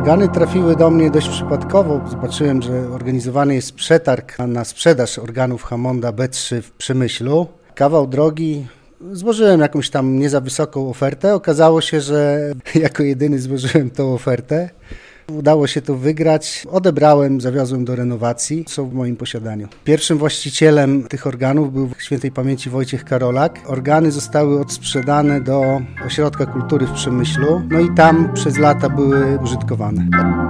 Organy trafiły do mnie dość przypadkowo. Zobaczyłem, że organizowany jest przetarg na sprzedaż organów Hammonda B3 w Przemyślu. Kawał drogi. Złożyłem jakąś tam nie za wysoką ofertę. Okazało się, że jako jedyny złożyłem tą ofertę. Udało się to wygrać. Odebrałem, zawiozłem do renowacji. Są w moim posiadaniu. Pierwszym właścicielem tych organów był świętej pamięci Wojciech Karolak. Organy zostały odsprzedane do Ośrodka Kultury w Przemyślu. No i tam przez lata były użytkowane.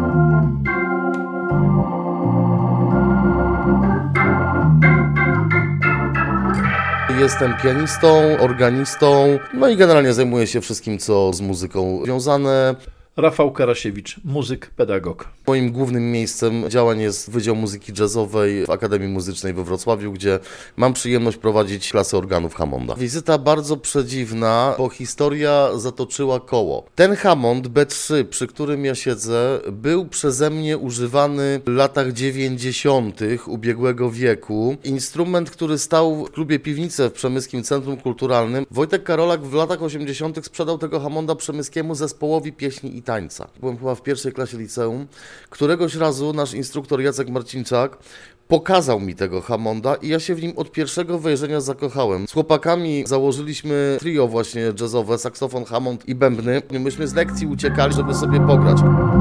Jestem pianistą, organistą, no i generalnie zajmuję się wszystkim, co z muzyką związane. Rafał Karasiewicz, muzyk, pedagog. Moim głównym miejscem działań jest Wydział Muzyki Jazzowej w Akademii Muzycznej we Wrocławiu, gdzie mam przyjemność prowadzić klasę organów Hammonda. Wizyta bardzo przedziwna, bo historia zatoczyła koło. Ten Hammond B3, przy którym ja siedzę, był przeze mnie używany w latach 90. ubiegłego wieku. Instrument, który stał w klubie Piwnice w Przemyskim Centrum Kulturalnym. Wojtek Karolak w latach 80. sprzedał tego Hammonda przemyskiemu zespołowi pieśni i tańca. Byłem chyba w pierwszej klasie liceum. Któregoś razu nasz instruktor Jacek Marcinczak pokazał mi tego Hammonda i ja się w nim od pierwszego wejrzenia zakochałem. Z chłopakami założyliśmy trio właśnie jazzowe, saksofon, Hammond i bębny. Myśmy z lekcji uciekali, żeby sobie pograć.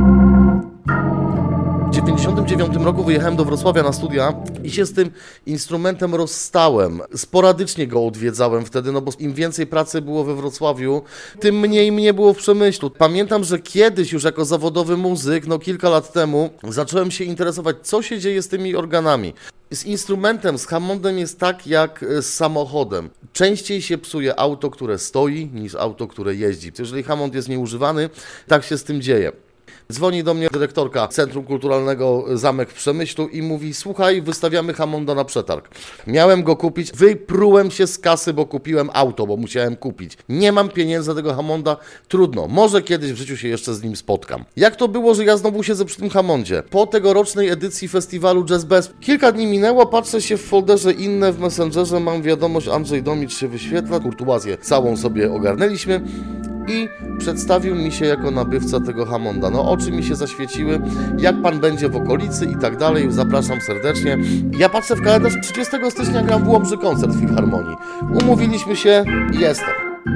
W 1999 roku wyjechałem do Wrocławia na studia i się z tym instrumentem rozstałem. Sporadycznie go odwiedzałem wtedy, no bo im więcej pracy było we Wrocławiu, tym mniej mnie było w Przemyślu. Pamiętam, że kiedyś już jako zawodowy muzyk, no kilka lat temu, zacząłem się interesować, co się dzieje z tymi organami. Z instrumentem, z Hammondem jest tak jak z samochodem. Częściej się psuje auto, które stoi, niż auto, które jeździ. Jeżeli Hammond jest nieużywany, tak się z tym dzieje. Dzwoni do mnie dyrektorka Centrum Kulturalnego Zamek w Przemyślu i mówi: słuchaj, wystawiamy Hammonda na przetarg. Miałem go kupić, wyprułem się z kasy, bo kupiłem auto, bo musiałem kupić. Nie mam pieniędzy na tego Hammonda, trudno, może kiedyś w życiu się jeszcze z nim spotkam. Jak to było, że ja znowu siedzę przy tym Hammondzie? Po tegorocznej edycji festiwalu Jazz Best kilka dni minęło, patrzę się w folderze inne w Messengerze, mam wiadomość, Andrzej Domicz się wyświetla, kurtuazję całą sobie ogarnęliśmy. I przedstawił mi się jako nabywca tego Hammonda. No oczy mi się zaświeciły, jak pan będzie w okolicy i tak dalej, zapraszam serdecznie. Ja patrzę w kalendarz, 30 stycznia gram w Łomży koncert w Filharmonii. Umówiliśmy się i jestem.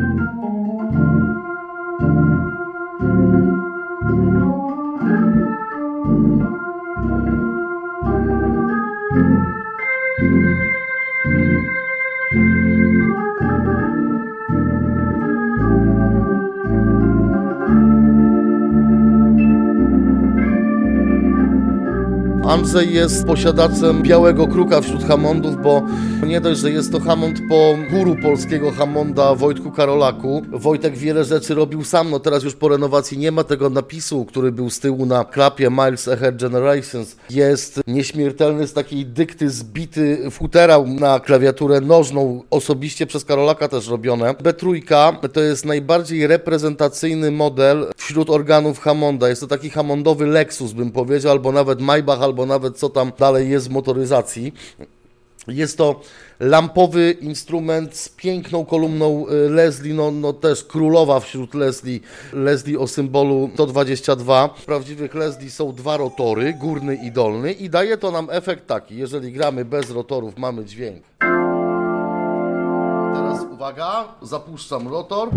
Andrzej jest posiadaczem białego kruka wśród Hammondów, bo nie dość, że jest to Hammond po guru polskiego Hammonda Wojtku Karolaku. Wojtek wiele rzeczy robił sam, no teraz już po renowacji nie ma tego napisu, który był z tyłu na klapie Miles Ahead Generations. Jest nieśmiertelny z takiej dykty zbity futerał na klawiaturę nożną, osobiście przez Karolaka też robione. B3 to jest najbardziej reprezentacyjny model wśród organów Hammonda. Jest to taki Hammondowy Lexus, bym powiedział, albo nawet Maybach, albo nawet co tam dalej jest w motoryzacji. Jest to lampowy instrument z piękną kolumną Leslie, no też królowa wśród Leslie o symbolu 122. W prawdziwych Leslie są dwa rotory, górny i dolny, i daje to nam efekt taki: jeżeli gramy bez rotorów, mamy dźwięk. Teraz uwaga, zapuszczam rotor.